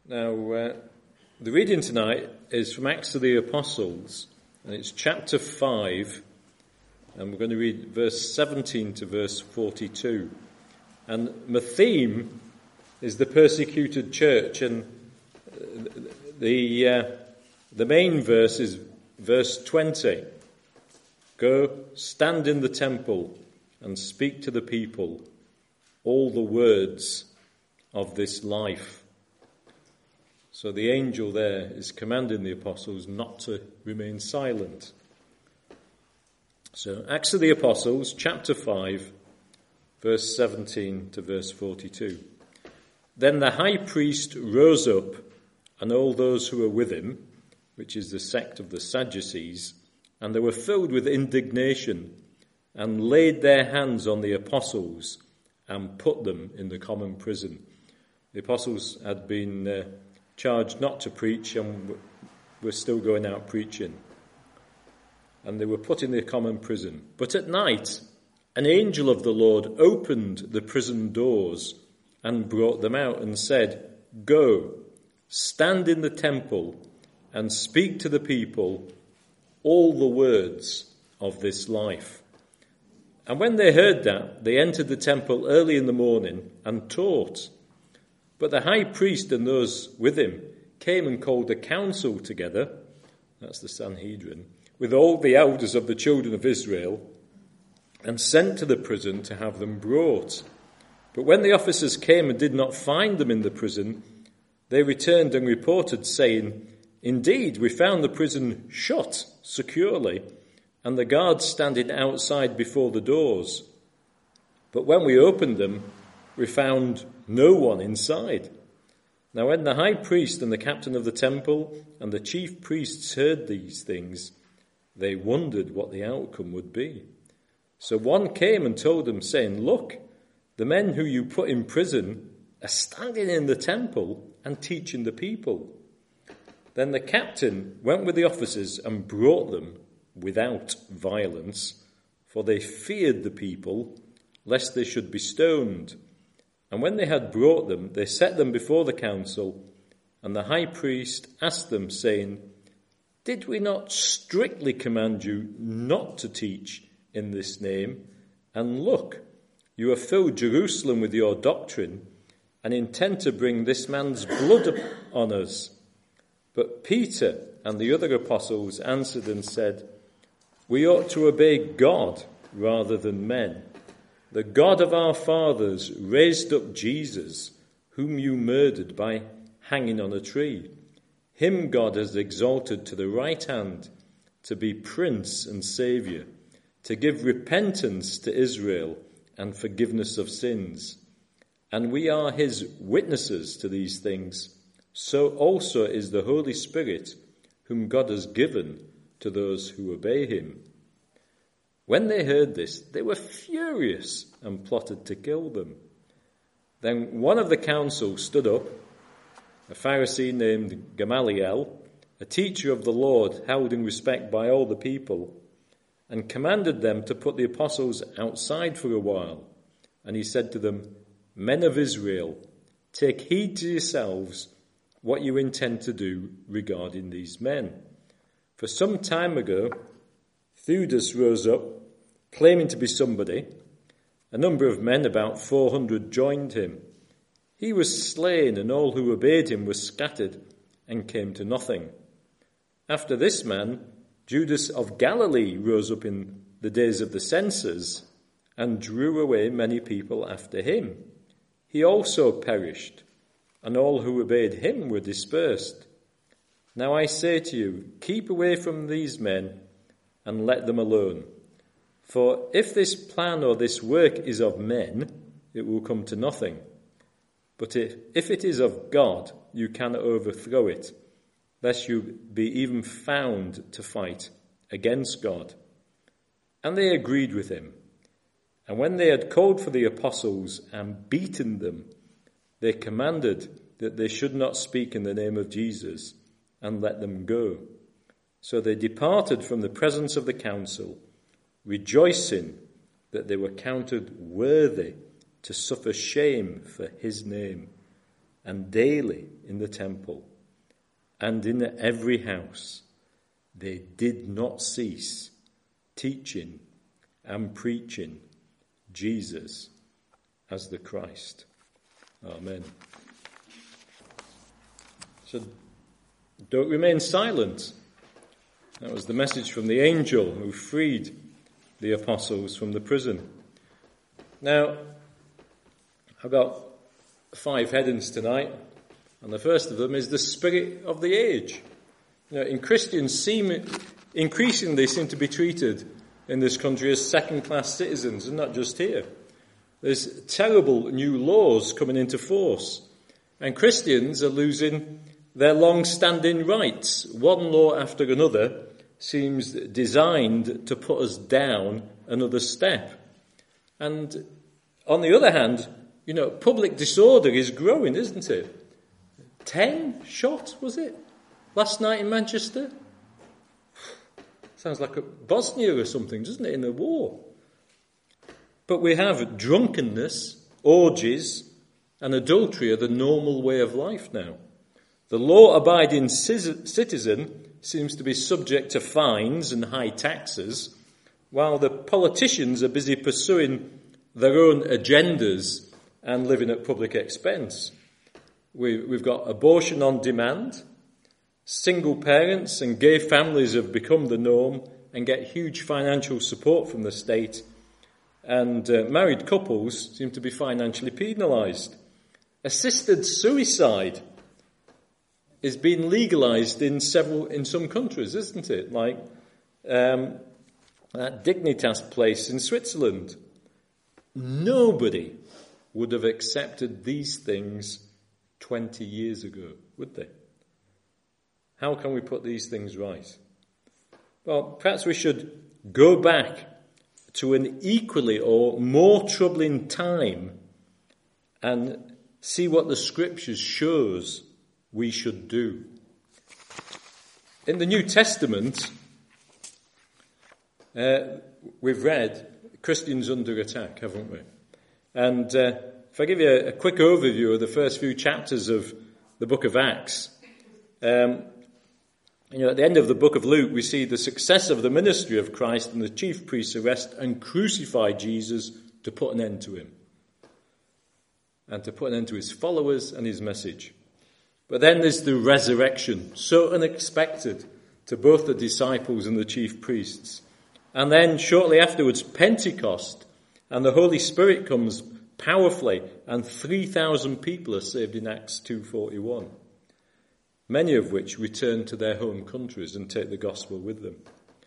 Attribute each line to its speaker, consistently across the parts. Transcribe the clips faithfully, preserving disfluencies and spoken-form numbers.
Speaker 1: Now, uh, the reading tonight is from Acts of the Apostles, and it's chapter five, and we're going to read verse seventeen to verse forty-two. And my theme is the persecuted church, and the uh, the main verse is verse twenty. Go, stand in the temple, and speak to the people all the words of this life. So the angel there is commanding the apostles not to remain silent. So Acts of the Apostles, chapter five, verse seventeen to verse forty-two. Then the high priest rose up, and all those who were with him, which is the sect of the Sadducees, and they were filled with indignation, and laid their hands on the apostles, and put them in the common prison. The apostles had been uh, charged not to preach, and were still going out preaching. And they were put in the common prison. But at night, an angel of the Lord opened the prison doors and brought them out and said, Go, stand in the temple and speak to the people all the words of this life. And when they heard that, they entered the temple early in the morning and taught. But the high priest and those with him came and called a council together, that's the Sanhedrin, with all the elders of the children of Israel, and sent to the prison to have them brought. But when the officers came and did not find them in the prison, they returned and reported, saying, Indeed, we found the prison shut securely, and the guards standing outside before the doors. But when we opened them, we found no one inside. Now when the high priest and the captain of the temple and the chief priests heard these things, they wondered what the outcome would be. So one came and told them, saying, Look, the men who you put in prison are standing in the temple and teaching the people. Then the captain went with the officers and brought them without violence, for they feared the people, lest they should be stoned. And when they had brought them, they set them before the council, and the high priest asked them, saying, Did we not strictly command you not to teach in this name? And look, you have filled Jerusalem with your doctrine, and intend to bring this man's blood on us. But Peter and the other apostles answered and said, We ought to obey God rather than men. The God of our fathers raised up Jesus, whom you murdered by hanging on a tree. Him God has exalted to the right hand to be Prince and Saviour, to give repentance to Israel and forgiveness of sins. And we are his witnesses to these things. So also is the Holy Spirit, whom God has given to those who obey him. When they heard this, they were furious and plotted to kill them. Then one of the council stood up, a Pharisee named Gamaliel, a teacher of the Lord held in respect by all the people, and commanded them to put the apostles outside for a while. And he said to them, Men of Israel, take heed to yourselves what you intend to do regarding these men. For some time ago, Theudas rose up, claiming to be somebody. A number of men, about four hundred, joined him. He was slain, and all who obeyed him were scattered and came to nothing. After this man, Judas of Galilee rose up in the days of the censors and drew away many people after him. He also perished, and all who obeyed him were dispersed. Now I say to you, keep away from these men and let them alone. For if this plan or this work is of men, it will come to nothing. But if, if it is of God, you cannot overthrow it, lest you be even found to fight against God. And they agreed with him. And when they had called for the apostles and beaten them, they commanded that they should not speak in the name of Jesus, and let them go. So they departed from the presence of the council, rejoicing that they were counted worthy to suffer shame for his name. and daily in the temple, and in every house. They did not cease teaching and preaching Jesus as the Christ. Amen. So don't remain silent. That was the message from the angel who freed the apostles from the prison. Now, I've got five headings tonight, and the first of them is the spirit of the age. You know, in Christians seem increasingly seem to be treated in this country as second-class citizens, and not just here. There's terrible new laws coming into force, and Christians are losing their long-standing rights. One law after another seems designed to put us down another step. And on the other hand, you know, public disorder is growing, isn't it? Ten shot, was it? Last night in Manchester? Sounds like a Bosnia or something, doesn't it, in a war? But we have drunkenness, orgies, and adultery are the normal way of life now. The law-abiding citizen seems to be subject to fines and high taxes, while the politicians are busy pursuing their own agendas and living at public expense. We, we've got abortion on demand. Single parents and gay families have become the norm and get huge financial support from the state. And uh, married couples seem to be financially penalised. Assisted suicide is being legalised in several, in some countries, isn't it? Like um, that Dignitas place in Switzerland. Nobody would have accepted these things twenty years ago, would they? How can we put these things right? Well, perhaps we should go back to an equally or more troubling time and see what the Scriptures shows we should do. In the New Testament, uh, we've read Christians under attack, haven't we? And uh, if I give you a, a quick overview of the first few chapters of the book of Acts, um, you know, at the end of the book of Luke, we see the success of the ministry of Christ, and the chief priests arrest and crucify Jesus to put an end to him and to put an end to his followers and his message. But then there's the resurrection, so unexpected to both the disciples and the chief priests. And then shortly afterwards, Pentecost, and the Holy Spirit comes powerfully, and three thousand people are saved in Acts two forty-one. Many of which return to their home countries and take the gospel with them.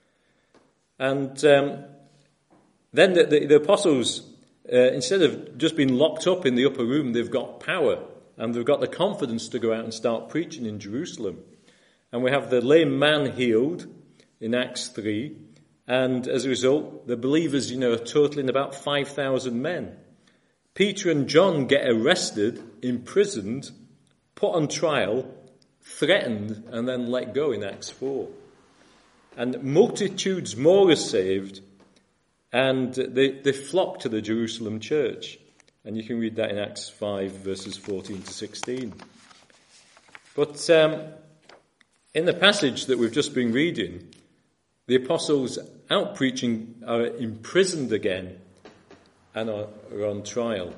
Speaker 1: And um, then the, the, the apostles, uh, instead of just being locked up in the upper room, they've got power and they've got the confidence to go out and start preaching in Jerusalem. And we have the lame man healed in Acts three, and as a result, the believers, you know, are totaling about five thousand men. Peter and John get arrested, imprisoned, put on trial, threatened, and then let go in Acts four. And multitudes more are saved, and they, they flock to the Jerusalem church. And you can read that in Acts five, verses fourteen to sixteen. But um, in the passage that we've just been reading, the apostles out preaching are imprisoned again and are, are on trial.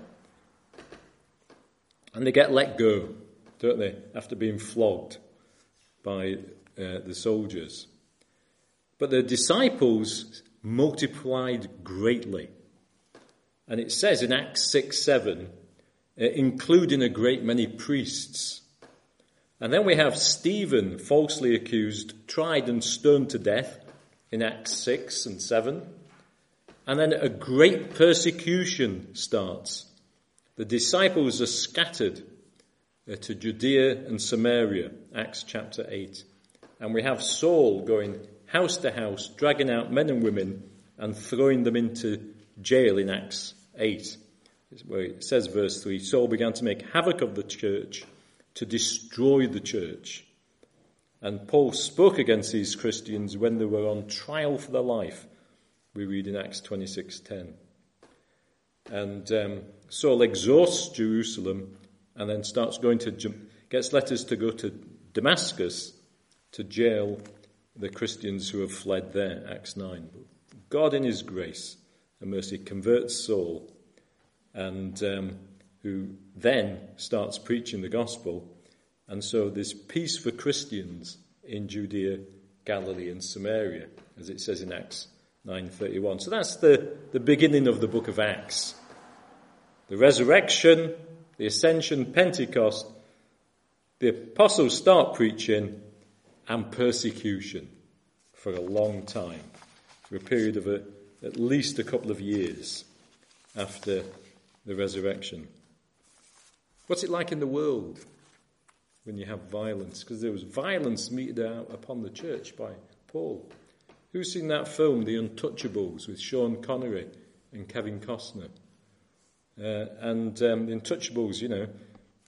Speaker 1: And they get let go, don't they, after being flogged by uh, the soldiers. But the disciples multiplied greatly. And it says in Acts six seven, uh, including a great many priests. And then we have Stephen, falsely accused, tried and stoned to death in Acts six and seven. And then a great persecution starts. The disciples are scattered uh, to Judea and Samaria, Acts chapter eight. And we have Saul going house to house, dragging out men and women and throwing them into jail in Acts eight, where it says, verse three, Saul began to make havoc of the church, to destroy the church. And Paul spoke against these Christians when they were on trial for their life. We read in Acts twenty-six ten. And um, Saul exhausts Jerusalem and then starts going to, gets letters to go to Damascus to jail the Christians who have fled there, Acts nine. God in his grace and mercy converts Saul, and um, who then starts preaching the gospel. And so there's peace for Christians in Judea, Galilee and Samaria, as it says in Acts nine thirty-one. So that's the, the beginning of the book of Acts. The resurrection, the ascension, Pentecost, the apostles start preaching, and persecution for a long time, for a period of a, at least a couple of years after the resurrection. What's it like in the world when you have violence? Because there was violence meted out upon the church by Paul. Who's seen that film, The Untouchables, with Sean Connery and Kevin Costner? Uh, and um, The Untouchables, you know,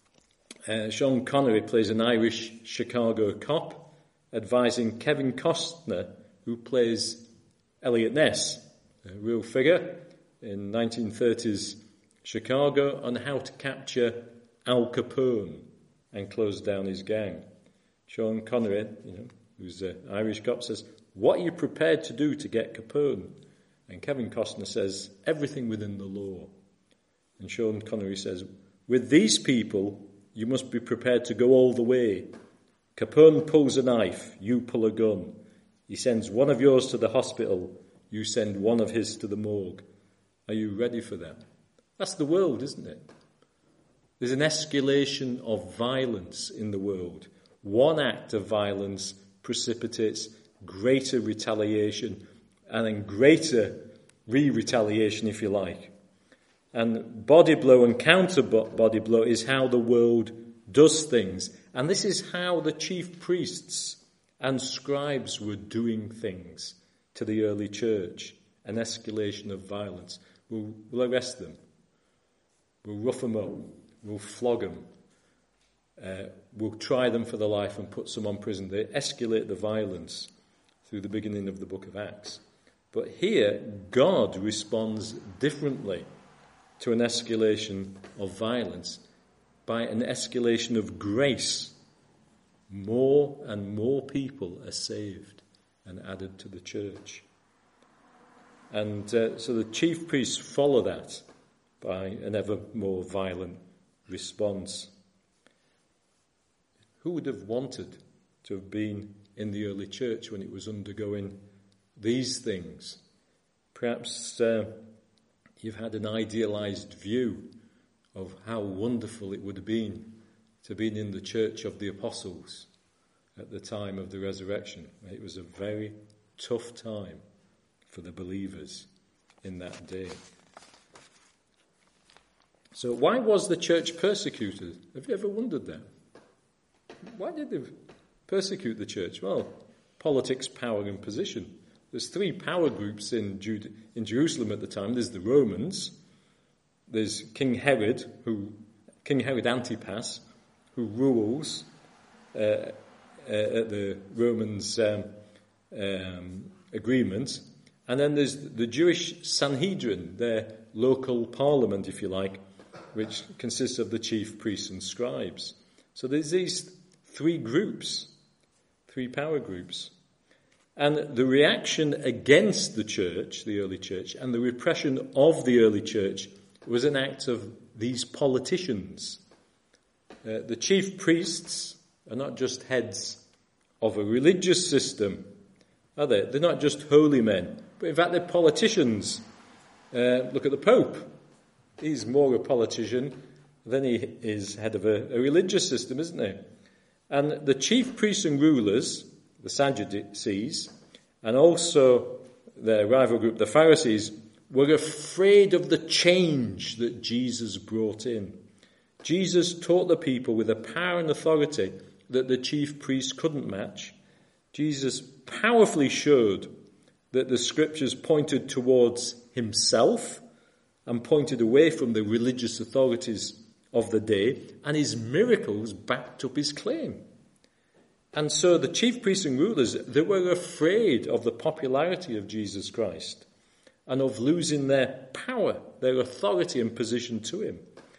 Speaker 1: uh, Sean Connery plays an Irish Chicago cop, advising Kevin Costner, who plays Elliot Ness, a real figure in nineteen thirties Chicago, on how to capture Al Capone and close down his gang. Sean Connery, you know, who's an Irish cop, says, "What are you prepared to do to get Capone?" And Kevin Costner says, "Everything within the law." And Sean Connery says, "With these people, you must be prepared to go all the way. Capone pulls a knife, you pull a gun. He sends one of yours to the hospital, you send one of his to the morgue. Are you ready for that?" That's the world, isn't it? There's an escalation of violence in the world. One act of violence precipitates greater retaliation, and then greater re-retaliation, if you like. And body blow and counter body blow is how the world does things. And this is how the chief priests and scribes were doing things to the early church. An escalation of violence. We'll, we'll arrest them. We'll rough them up. We'll flog them. Uh, we'll try them for their life and put some on prison. They escalate the violence through the beginning of the book of Acts. But here, God responds differently to an escalation of violence by an escalation of grace. More and more people are saved and added to the church. And uh, so the chief priests follow that by an ever more violent response. Who would have wanted to have been in the early church when it was undergoing these things? Perhaps uh, you've had an idealized view of how wonderful it would have been to be in the church of the apostles at the time of the resurrection. It was a very tough time for the believers in that day. So why was the church persecuted? Have you ever wondered that? Why did they persecute the church? Well, politics, power and position. There's three power groups in Jude, in Jerusalem at the time. There's the Romans, there's King Herod, who King Herod Antipas, who rules uh, uh, at the Romans' um, um, agreement. And then there's the Jewish Sanhedrin, their local parliament, if you like, which consists of the chief priests and scribes. So there's these three groups, three power groups. And the reaction against the church, the early church, and the repression of the early church was an act of these politicians. Uh, the chief priests are not just heads of a religious system, are they? They're not just holy men, but in fact they're politicians. Uh, look at the Pope. He's more a politician than he is head of a, a religious system, isn't he? And the chief priests and rulers, the Sadducees, and also their rival group, the Pharisees, were afraid of the change that Jesus brought in. Jesus taught the people with a power and authority that the chief priests couldn't match. Jesus powerfully showed that the scriptures pointed towards himself and pointed away from the religious authorities of the day, and his miracles backed up his claim. And so the chief priests and rulers, they were afraid of the popularity of Jesus Christ and of losing their power, their authority and position to him.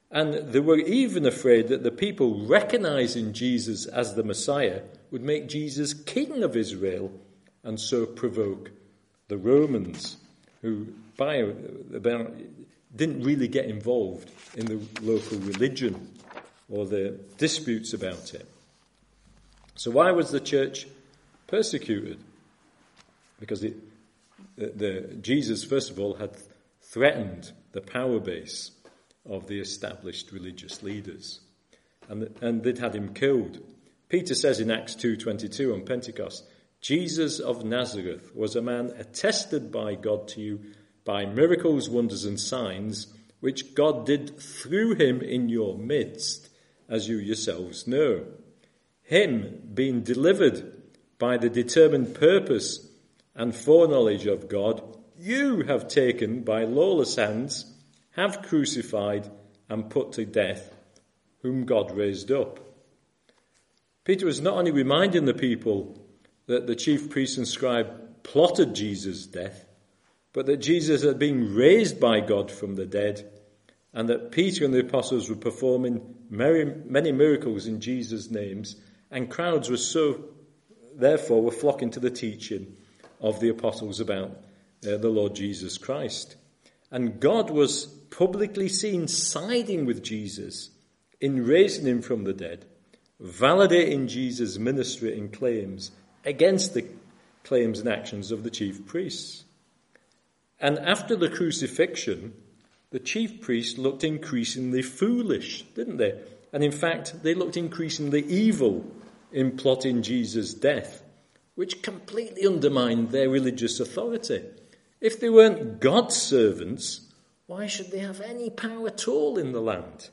Speaker 1: And they were even afraid that the people recognizing Jesus as the Messiah would make Jesus king of Israel and so provoke the Romans, who by about didn't really get involved in the local religion or the disputes about it. So why was the church persecuted? Because it, the, the, Jesus, first of all, had threatened the power base of the established religious leaders, and, and they'd had him killed. Peter says in Acts two twenty-two on Pentecost, Jesus of Nazareth was a man attested by God to you by miracles, wonders and signs, which God did through him in your midst, as you yourselves know. Him being delivered by the determined purpose and foreknowledge of God, you have taken by lawless hands, have crucified and put to death, whom God raised up. Peter was not only reminding the people that the chief priest and scribe plotted Jesus' death, but that Jesus had been raised by God from the dead, and that Peter and the apostles were performing many miracles in Jesus' names, and crowds were so, therefore, were flocking to the teaching of the apostles about uh, the Lord Jesus Christ. And God was publicly seen siding with Jesus in raising him from the dead, validating Jesus' ministry and claims against the claims and actions of the chief priests. And after the crucifixion, the chief priests looked increasingly foolish, didn't they? And in fact, they looked increasingly evil in plotting Jesus' death, which completely undermined their religious authority. If they weren't God's servants, why should they have any power at all in the land?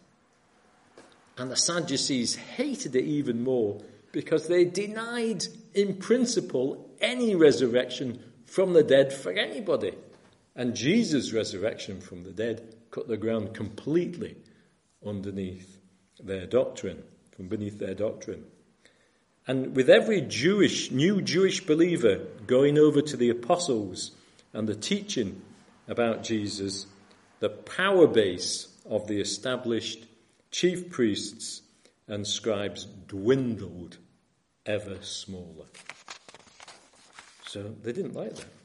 Speaker 1: And the Sadducees hated it even more because they denied, in principle, any resurrection from the dead for anybody. And Jesus' resurrection from the dead cut the ground completely underneath their doctrine, from beneath their doctrine. And with every Jewish, new Jewish believer going over to the apostles and the teaching about Jesus, the power base of the established chief priests and scribes dwindled ever smaller. So they didn't like that.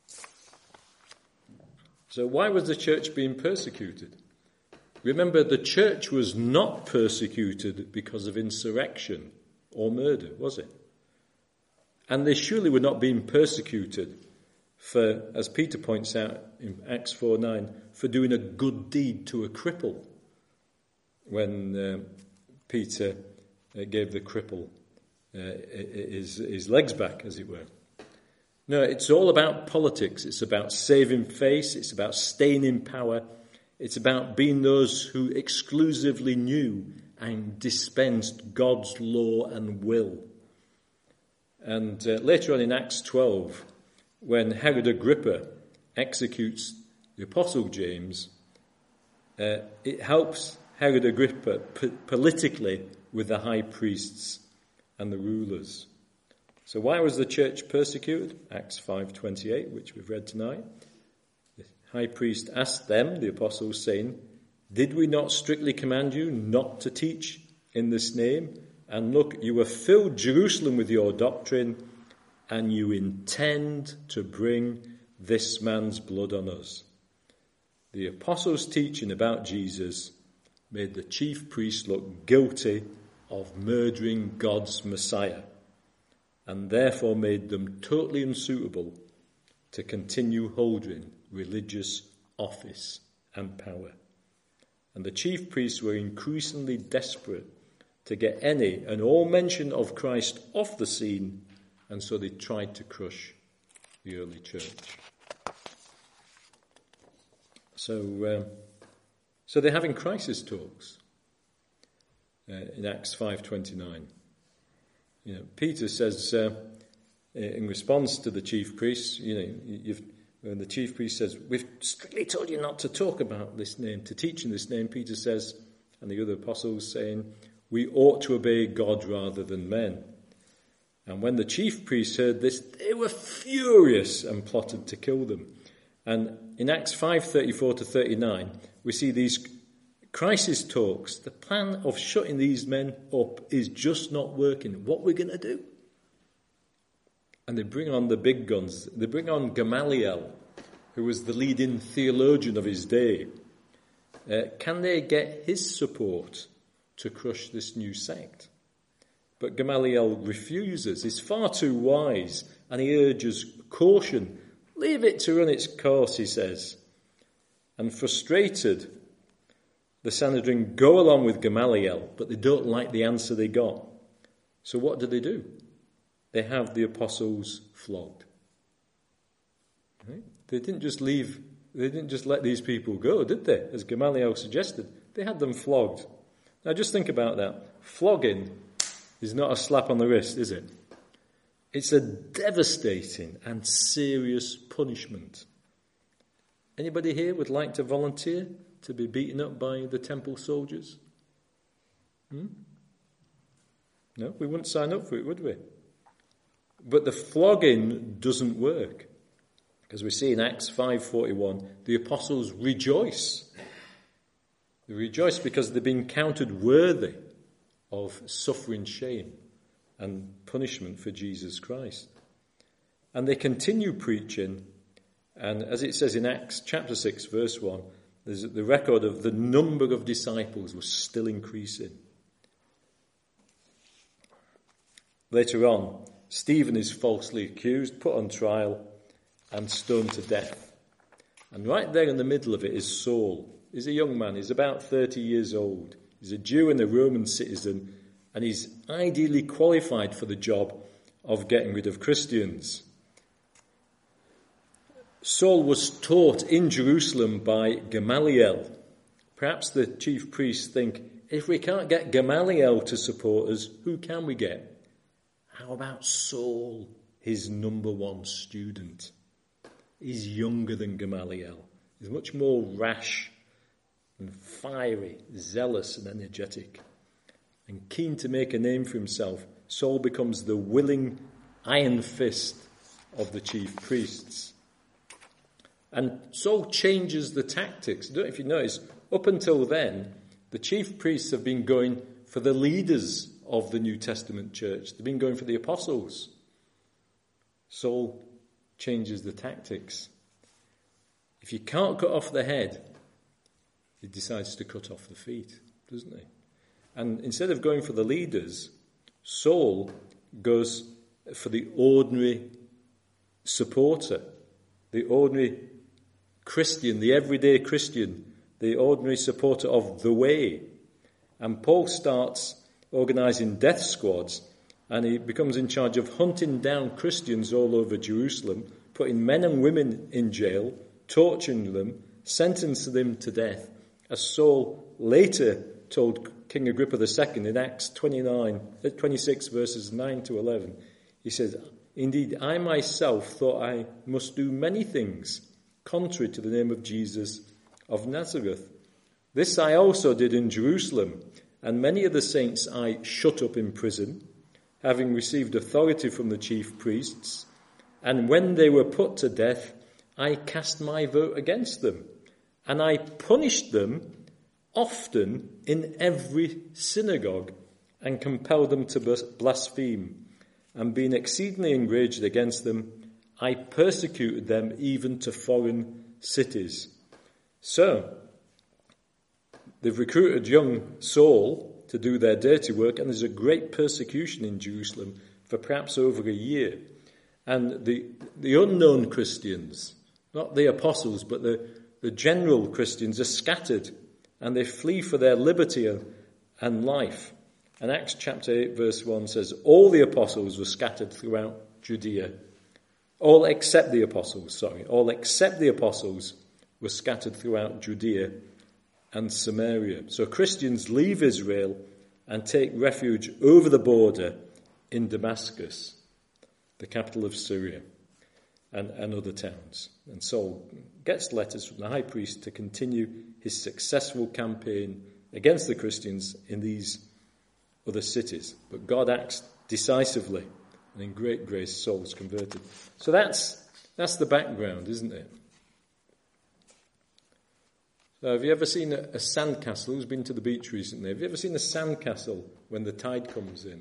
Speaker 1: So why was the church being persecuted? Remember, the church was not persecuted because of insurrection or murder, was it? And they surely were not being persecuted for, as Peter points out in Acts four nine, for doing a good deed to a cripple, when uh, Peter uh, gave the cripple uh, his, his legs back, as it were. No, it's all about politics. It's about saving face. It's about staying in power. It's about being those who exclusively knew and dispensed God's law and will. And uh, later on in Acts twelve, when Herod Agrippa executes the Apostle James, uh, it helps Herod Agrippa p- politically with the high priests and the rulers. So why was the church persecuted? Acts five twenty-eight, which we've read tonight. The high priest asked them, the apostles, saying, "Did we not strictly command you not to teach in this name? And look, you have filled Jerusalem with your doctrine, and you intend to bring this man's blood on us." The apostles' teaching about Jesus made the chief priests look guilty of murdering God's Messiah, and therefore made them totally unsuitable to continue holding religious office and power. And the chief priests were increasingly desperate to get any and all mention of Christ off the scene, and so they tried to crush the early church. So, um, so they're having crisis talks uh, in Acts five twenty-nine. You know, Peter says, uh, in response to the chief priests, you know, you've, when the chief priest says, "We've strictly told you not to talk about this name, to teach in this name," Peter says, and the other apostles saying, "We ought to obey God rather than men." And when the chief priests heard this, they were furious and plotted to kill them. And in Acts five thirty-four to thirty-nine, we see these crisis talks, the plan of shutting these men up is just not working. What are we going to do? And they bring on the big guns. They bring on Gamaliel, who was the leading theologian of his day. Uh, can they get his support to crush this new sect? But Gamaliel refuses. He's far too wise, and he urges caution. Leave it to run its course, he says. And frustrated, the Sanhedrin go along with Gamaliel, but they don't like the answer they got. So what do they do? They have the apostles flogged. Right? They didn't just leave, they didn't just let these people go, did they? As Gamaliel suggested. They had them flogged. Now just think about that. Flogging is not a slap on the wrist, is it? It's a devastating and serious punishment. Anybody here would like to volunteer to be beaten up by the temple soldiers? Hmm? No, we wouldn't sign up for it, would we? But the flogging doesn't work. Because we see in Acts five forty-one, the apostles rejoice. They rejoice because they've been counted worthy of suffering shame and punishment for Jesus Christ. And they continue preaching, and as it says in Acts chapter six verse one, there's the record of the number of disciples was still increasing. Later on, Stephen is falsely accused, put on trial, and stoned to death. And right there in the middle of it is Saul. He's a young man, he's about thirty years old. He's a Jew and a Roman citizen, and he's ideally qualified for the job of getting rid of Christians. Saul was taught in Jerusalem by Gamaliel. Perhaps the chief priests think, if we can't get Gamaliel to support us, who can we get? How about Saul, his number one student? He's younger than Gamaliel. He's much more rash and fiery, zealous and energetic. And keen to make a name for himself, Saul becomes the willing iron fist of the chief priests. And Saul changes the tactics. I don't know if you notice, up until then, the chief priests have been going for the leaders of the New Testament church. They've been going for the apostles. Saul changes the tactics. If you can't cut off the head, he decides to cut off the feet, doesn't he? And instead of going for the leaders, Saul goes for the ordinary supporter, the ordinary Christian, the everyday Christian, the ordinary supporter of the way. And Paul starts organising death squads, and he becomes in charge of hunting down Christians all over Jerusalem, putting men and women in jail, torturing them, sentencing them to death, as Saul later told King Agrippa the Second in Acts twenty-nine, twenty-six verses nine to eleven. He says, "Indeed, I myself thought I must do many things contrary to the name of Jesus of Nazareth. This I also did in Jerusalem, and many of the saints I shut up in prison, having received authority from the chief priests. And when they were put to death, I cast my vote against them, and I punished them often in every synagogue, and compelled them to blaspheme. And being exceedingly enraged against them, I persecuted them even to foreign cities." So, they've recruited young Saul to do their dirty work, and there's a great persecution in Jerusalem for perhaps over a year. And the the unknown Christians, not the apostles, but the, the general Christians, are scattered, and they flee for their liberty and, and life. And Acts chapter eight verse one says, all the apostles were scattered throughout Judea. All except the apostles, sorry, all except the apostles were scattered throughout Judea and Samaria. So Christians leave Israel and take refuge over the border in Damascus, the capital of Syria, and, and other towns. And Saul gets letters from the high priest to continue his successful campaign against the Christians in these other cities. But God acts decisively, and in great grace Saul's converted. So that's that's the background, isn't it? So have you ever seen a, a sandcastle? Who's been to the beach recently? Have you ever seen a sandcastle when the tide comes in?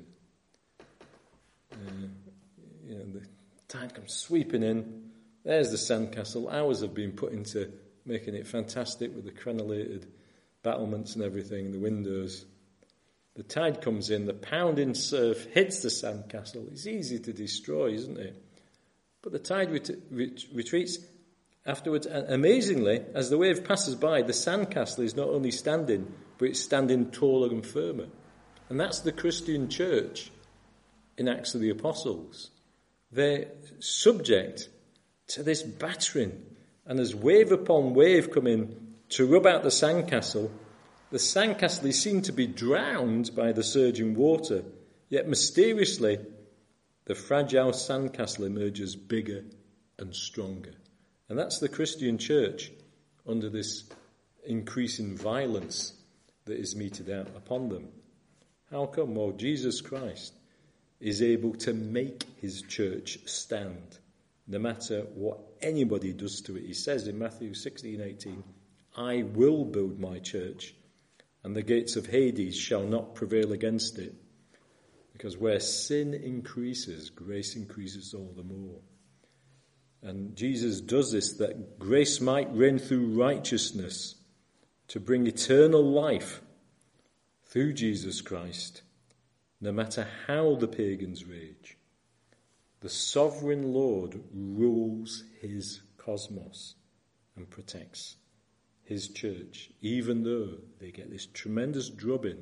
Speaker 1: Uh, you know, the tide comes sweeping in. There's the sandcastle. Hours have been put into making it fantastic with the crenellated battlements and everything, the windows. The tide comes in, the pounding surf hits the sandcastle. It's easy to destroy, isn't it? But the tide ret- ret- retreats afterwards. And amazingly, as the wave passes by, the sandcastle is not only standing, but it's standing taller and firmer. And that's the Christian church in Acts of the Apostles. They're subject to this battering. And as wave upon wave come in to rub out the sandcastle, the sandcastle is seen to be drowned by the surging water, yet mysteriously the fragile sandcastle emerges bigger and stronger. And that's the Christian church under this increasing violence that is meted out upon them. How come? Well, Jesus Christ is able to make his church stand, no matter what anybody does to it. He says in Matthew sixteen eighteen, I will build my church, and the gates of Hades shall not prevail against it. Because where sin increases, grace increases all the more. And Jesus does this that grace might reign through righteousness to bring eternal life through Jesus Christ, no matter how the pagans rage. The sovereign Lord rules his cosmos and protects his church. Even though they get this tremendous drubbing,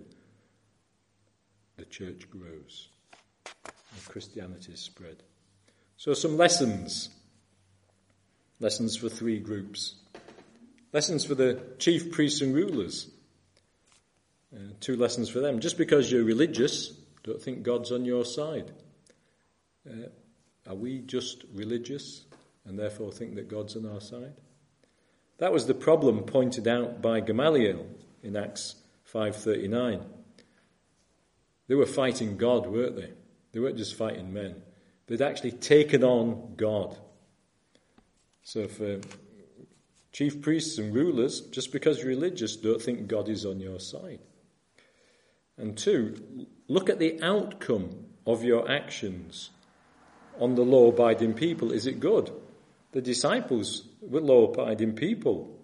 Speaker 1: the church grows and Christianity is spread. So some lessons. Lessons for three groups. Lessons for the chief priests and rulers. Uh, two lessons for them. Just because you're religious, don't think God's on your side. Uh, are we just religious and therefore think that God's on our side? That was the problem pointed out by Gamaliel in Acts five thirty-nine. They were fighting God, weren't they? They weren't just fighting men. They'd actually taken on God. So for chief priests and rulers, just because you're religious, don't think God is on your side. And two, look at the outcome of your actions on the law-abiding people. Is it good? The disciples were law-abiding people.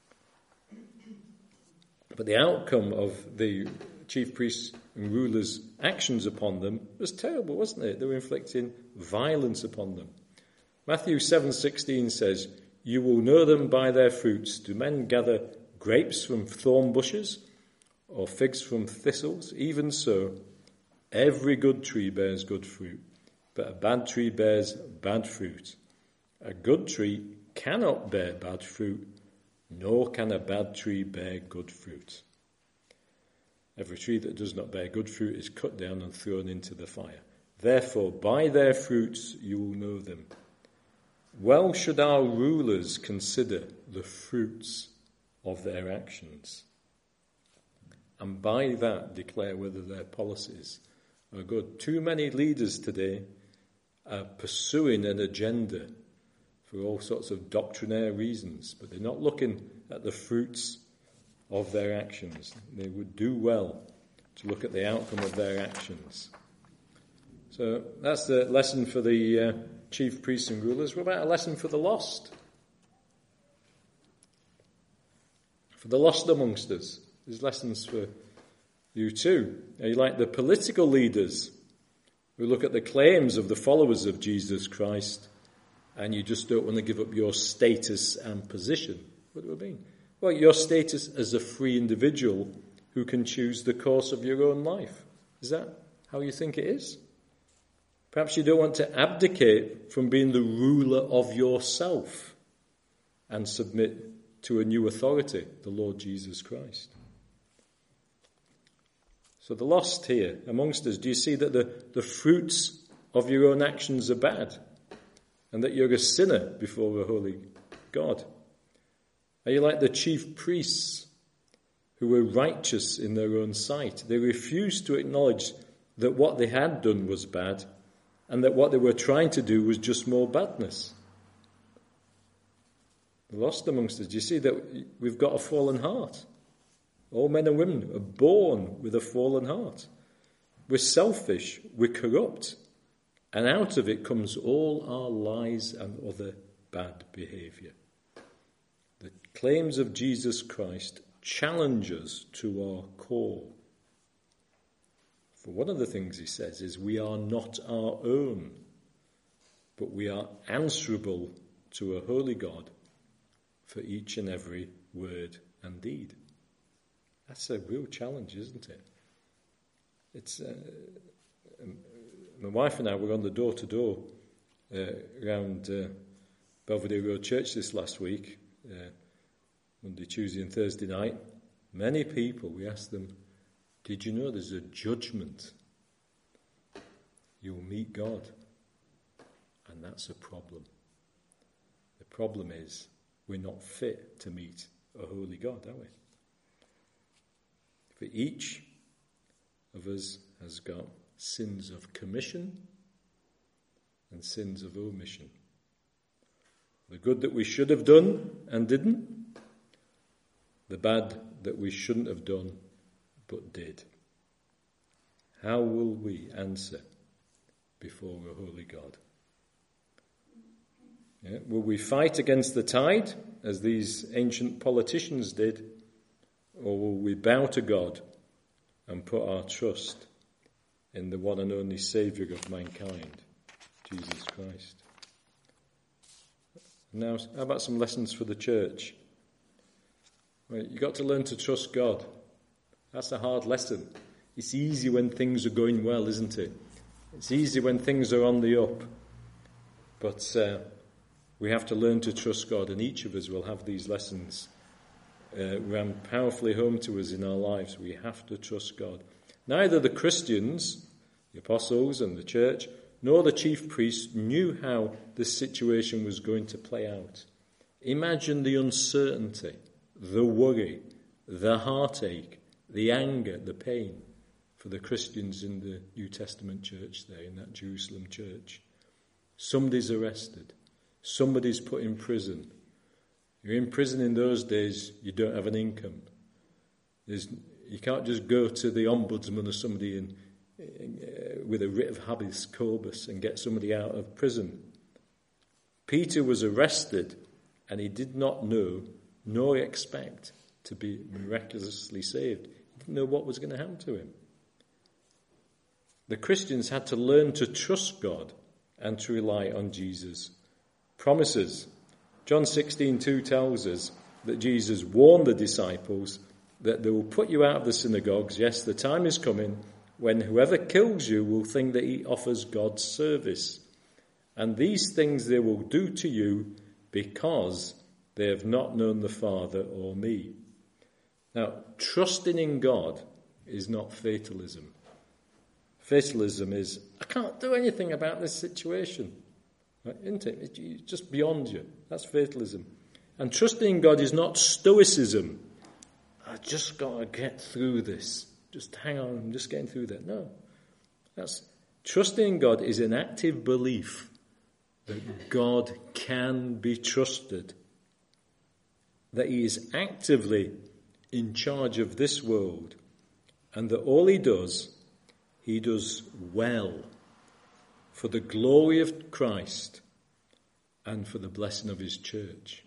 Speaker 1: But the outcome of the chief priests and rulers' actions upon them was terrible, wasn't it? They were inflicting violence upon them. Matthew seven sixteen says, you will know them by their fruits. Do men gather grapes from thorn bushes or figs from thistles? Even so, every good tree bears good fruit, but a bad tree bears bad fruit. A good tree cannot bear bad fruit, nor can a bad tree bear good fruit. Every tree that does not bear good fruit is cut down and thrown into the fire. Therefore, by their fruits you will know them. Well should our rulers consider the fruits of their actions, and by that declare whether their policies are good. Too many leaders today are pursuing an agenda for all sorts of doctrinaire reasons, but they're not looking at the fruits of their actions. They would do well to look at the outcome of their actions. So that's the lesson for the uh, chief priests and rulers. What about a lesson for the lost? For the lost amongst us, there's lessons for you too. Are you like the political leaders who look at the claims of the followers of Jesus Christ and you just don't want to give up your status and position? What do I mean? Well, your status as a free individual who can choose the course of your own life. Is that how you think it is? Perhaps you don't want to abdicate from being the ruler of yourself and submit to a new authority, the Lord Jesus Christ. So the lost here amongst us, do you see that the, the fruits of your own actions are bad and that you're a sinner before a holy God? Are you like the chief priests who were righteous in their own sight? They refused to acknowledge that what they had done was bad and that what they were trying to do was just more badness. the lost amongst us. Do you see that we've got a fallen heart? All men and women are born with a fallen heart. We're selfish, we're corrupt, and out of it comes all our lies and other bad behaviour. The claims of Jesus Christ challenge us to our core. For one of the things he says is we are not our own, but we are answerable to a holy God for each and every word and deed. That's a real challenge, isn't it? It's uh, um, my wife and I were on the door-to-door uh, around uh, Belvedere Road Church this last week, uh, Monday, Tuesday and Thursday night. Many people, we asked them, did you know there's a judgment? You'll meet God. And that's a problem. The problem is we're not fit to meet a holy God, are we? For each of us has got sins of commission and sins of omission. The good that we should have done and didn't, the bad that we shouldn't have done but did. How will we answer before a holy God? Yeah, will we fight against the tide, as these ancient politicians did, or will we bow to God and put our trust in the one and only Saviour of mankind, Jesus Christ? Now, how about some lessons for the church? Well, you've got to learn to trust God. That's a hard lesson. It's easy when things are going well, isn't it? It's easy when things are on the up. But uh, we have to learn to trust God, and each of us will have these lessons uh, rammed powerfully home to us in our lives. We have to trust God. Neither the Christians, the apostles and the church, nor the chief priests knew how this situation was going to play out. Imagine the uncertainty, the worry, the heartache, the anger, the pain for the Christians in the New Testament church there, in that Jerusalem church. Somebody's arrested. Somebody's put in prison. You're in prison in those days, you don't have an income. There's, you can't just go to the ombudsman or somebody in, in, uh, with a writ of habeas corpus and get somebody out of prison. Peter was arrested, and he did not know nor expect to be miraculously saved. He didn't know what was going to happen to him. The Christians had to learn to trust God and to rely on Jesus' promises. John sixteen two tells us that Jesus warned the disciples that they will put you out of the synagogues. Yes, the time is coming when whoever kills you will think that he offers God's service. And these things they will do to you because they have not known the Father or me. Now, trusting in God is not fatalism. Fatalism is, I can't do anything about this situation. Right, isn't it? It's just beyond you. That's fatalism. And trusting in God is not stoicism. I just got to get through this. Just hang on, I'm just getting through that. No. That's trusting in God is an active belief that God can be trusted, that he is actively in charge of this world, and that all he does, he does well for the glory of Christ and for the blessing of his church.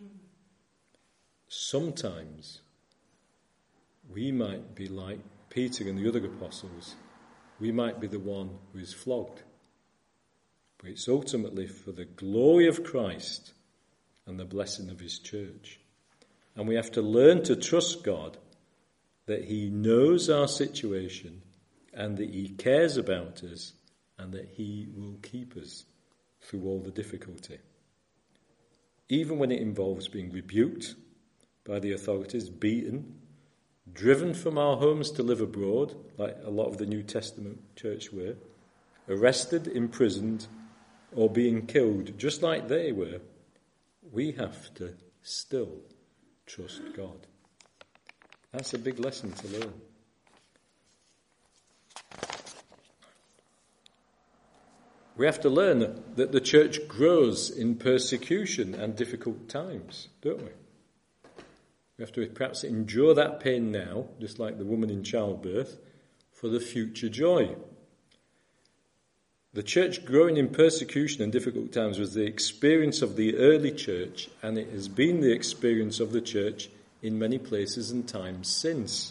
Speaker 1: Sometimes we might be like Peter and the other apostles. We might be the one who is flogged. But it's ultimately for the glory of Christ and the blessing of his church. And we have to learn to trust God that he knows our situation and that he cares about us and that he will keep us through all the difficulty. Even when it involves being rebuked by the authorities, beaten, driven from our homes to live abroad, like a lot of the New Testament church were, arrested, imprisoned, or being killed, just like they were, we have to still trust God. That's a big lesson to learn. We have to learn that the church grows in persecution and difficult times, don't we? We have to perhaps endure that pain now, just like the woman in childbirth, for the future joy. The church growing in persecution and difficult times was the experience of the early church, and it has been the experience of the church in many places and times since.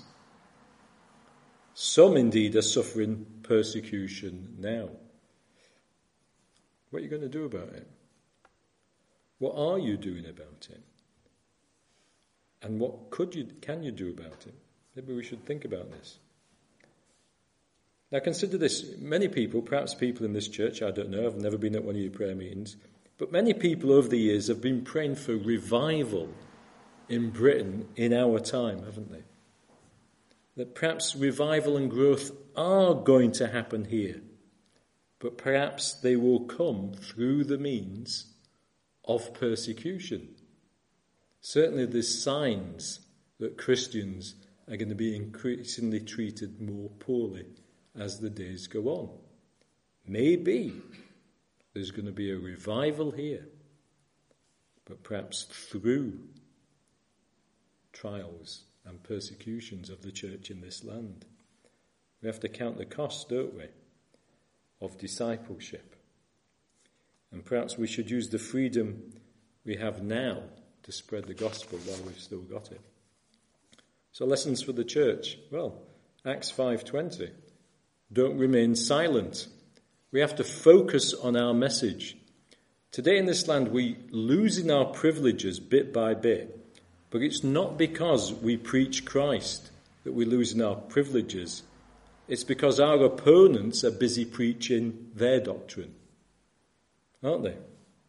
Speaker 1: Some indeed are suffering persecution now. What are you going to do about it? What are you doing about it? And what could you, can you do about it? Maybe we should think about this. Now consider this. Many people, perhaps people in this church, I don't know, I've never been at one of your prayer meetings, but many people over the years have been praying for revival in Britain in our time, haven't they? That perhaps revival and growth are going to happen here, but perhaps they will come through the means of persecution. Certainly there's signs that Christians are going to be increasingly treated more poorly as the days go on. Maybe there's going to be a revival here, but perhaps through trials and persecutions of the church in this land. We have to count the cost, don't we, of discipleship. And perhaps we should use the freedom we have now to spread the gospel while we've still got it. So lessons for the church. Well, Acts five twenty. Don't remain silent. We have to focus on our message. Today in this land, we losing our privileges bit by bit. But it's not because we preach Christ that we're losing our privileges. It's because our opponents are busy preaching their doctrine. Aren't they?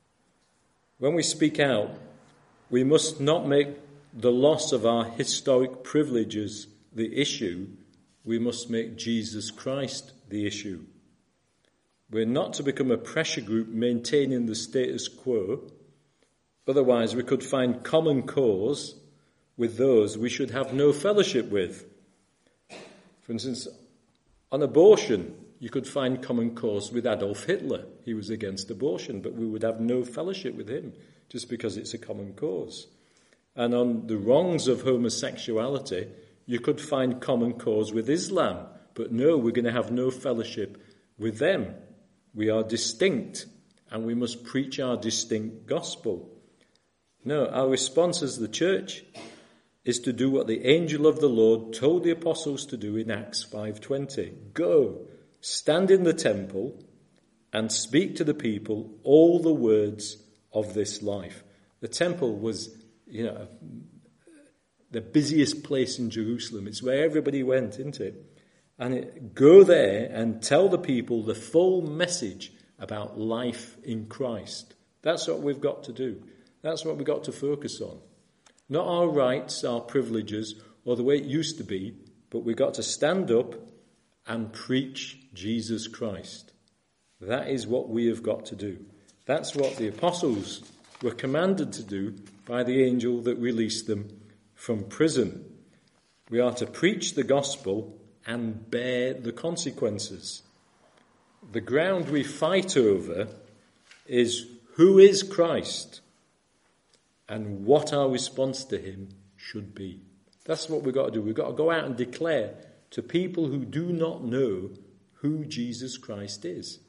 Speaker 1: When we speak out, we must not make the loss of our historic privileges the issue. We must make Jesus Christ the issue. We're not to become a pressure group maintaining the status quo. Otherwise, we could find common cause with those we should have no fellowship with. For instance, on abortion, you could find common cause with Adolf Hitler. He was against abortion, but we would have no fellowship with him just because it's a common cause. And on the wrongs of homosexuality, you could find common cause with Islam, but no, we're going to have no fellowship with them. We are distinct, and we must preach our distinct gospel. No, our response as the church is to do what the angel of the Lord told the apostles to do in Acts five twenty. Go, stand in the temple, and speak to the people all the words of this life. The temple was, you know, the busiest place in Jerusalem. It's where everybody went, isn't it? And it, go there and tell the people the full message about life in Christ. That's what we've got to do. That's what we've got to focus on. Not our rights, our privileges, or the way it used to be, but we've got to stand up and preach Jesus Christ. That is what we have got to do. That's what the apostles were commanded to do by the angel that released them from prison. We are to preach the gospel and bear the consequences. The ground we fight over is who is Christ and what our response to him should be. That's what we've got to do. We've got to go out and declare to people who do not know who Jesus Christ is.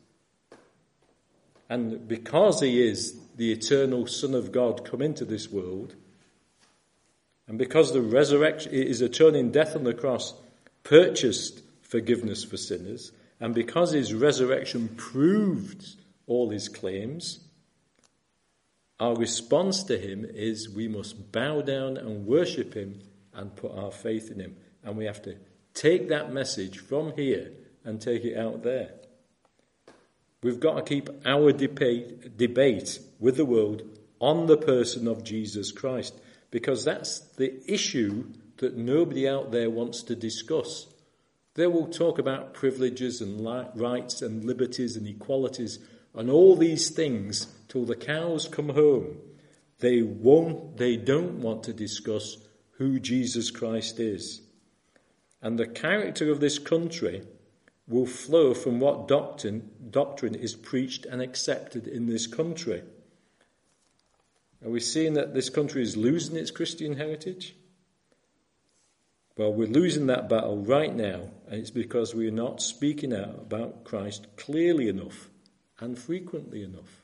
Speaker 1: And because he is the eternal Son of God come into this world, and because the resurrection is atoning death on the cross, purchased forgiveness for sinners, and because his resurrection proved all his claims, our response to him is we must bow down and worship him and put our faith in him. And we have to take that message from here and take it out there. We've got to keep our debate, debate with the world on the person of Jesus Christ, because that's the issue that nobody out there wants to discuss. They will talk about privileges and rights and liberties and equalities and all these things till the cows come home. They won't, they don't want to discuss who Jesus Christ is. And the character of this country will flow from what doctrine, doctrine is preached and accepted in this country. Are we seeing that this country is losing its Christian heritage? Well, we're losing that battle right now, and it's because we're not speaking out about Christ clearly enough and frequently enough.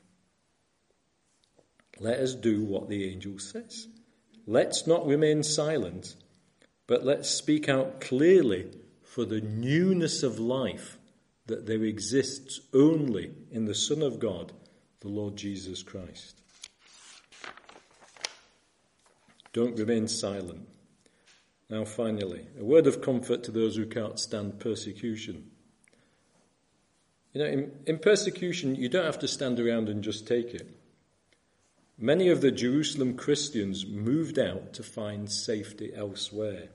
Speaker 1: Let us do what the angel says. Let's not remain silent, but let's speak out clearly for the newness of life that there exists only in the Son of God, the Lord Jesus Christ. Don't remain silent. Now finally, a word of comfort to those who can't stand persecution. You know, in, in persecution, you don't have to stand around and just take it. Many of the Jerusalem Christians moved out to find safety elsewhere.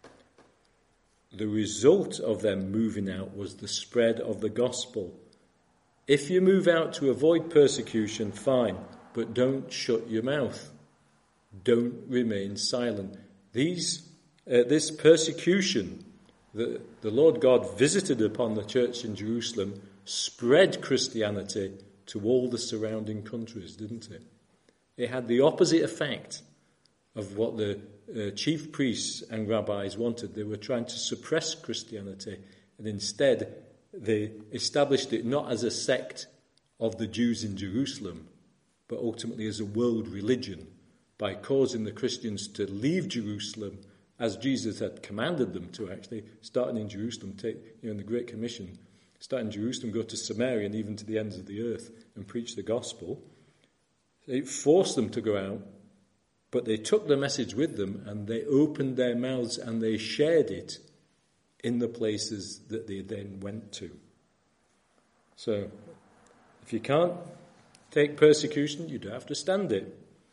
Speaker 1: The result of them moving out was the spread of the gospel. If you move out to avoid persecution, fine, but don't shut your mouth. Don't remain silent. These, uh, this persecution that the Lord God visited upon the church in Jerusalem spread Christianity to all the surrounding countries, didn't it? It had the opposite effect of what the uh, chief priests and rabbis wanted. They were trying to suppress Christianity, and instead they established it not as a sect of the Jews in Jerusalem, but ultimately as a world religion, by causing the Christians to leave Jerusalem as Jesus had commanded them to, actually, starting in Jerusalem, take, you know, in the Great Commission, start in Jerusalem, go to Samaria and even to the ends of the earth and preach the gospel. It forced them to go out, but they took the message with them and they opened their mouths and they shared it in the places that they then went to. So, if you can't take persecution, you don't have to stand it.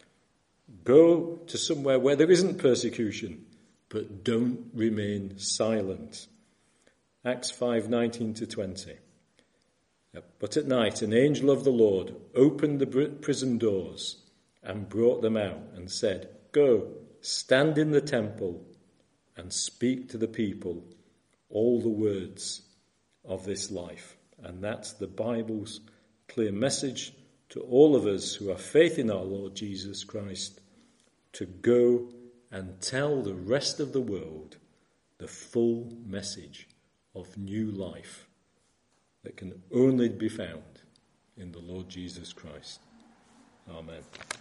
Speaker 1: Go to somewhere where there isn't persecution, but don't remain silent. Acts five, nineteen to twenty. But at night an angel of the Lord opened the prison doors and brought them out and said, "Go, stand in the temple and speak to the people all the words of this life." And that's the Bible's clear message to all of us who have faith in our Lord Jesus Christ, to go and tell the rest of the world the full message of new life that can only be found in the Lord Jesus Christ. Amen.